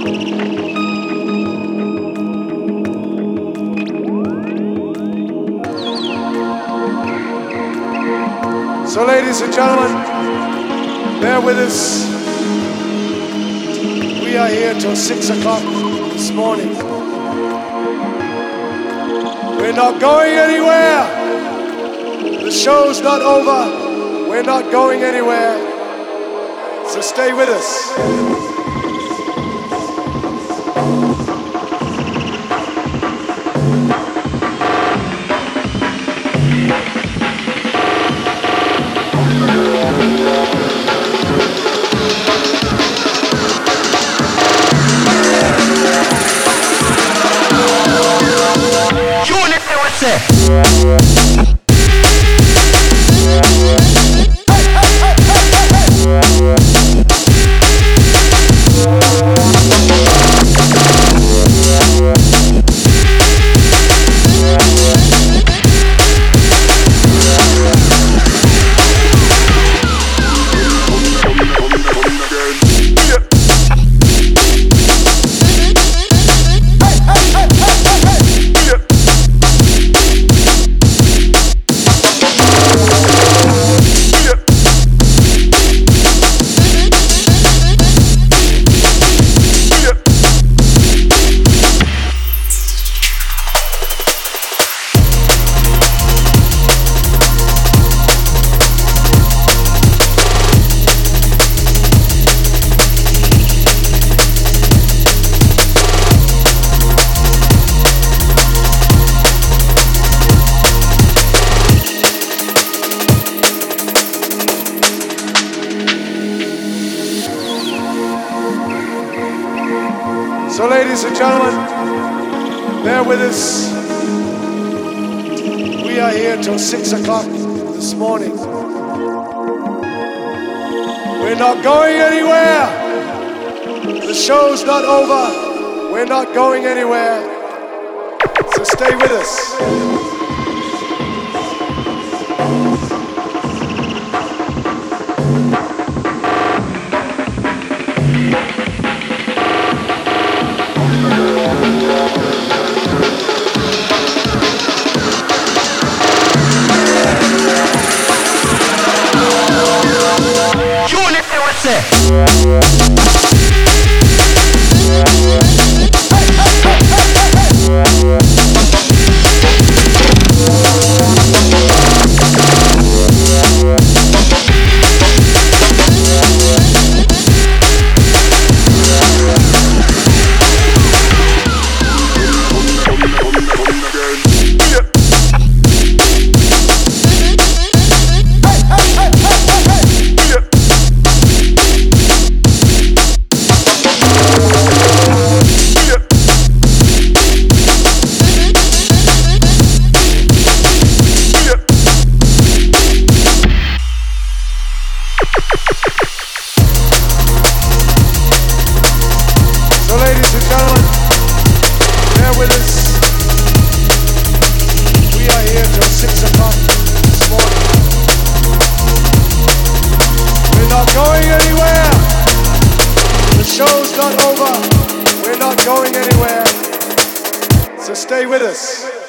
So ladies and gentlemen, bear with us. We are here till 6 o'clock this morning. We're not going anywhere. The show's not over. We're not going anywhere. So stay with us. So ladies and gentlemen, bear with us. We are here till 6 o'clock this morning. We're not going anywhere. The show's not over. We're not going anywhere. So stay with us. Show's not over. We're not going anywhere. So stay with us.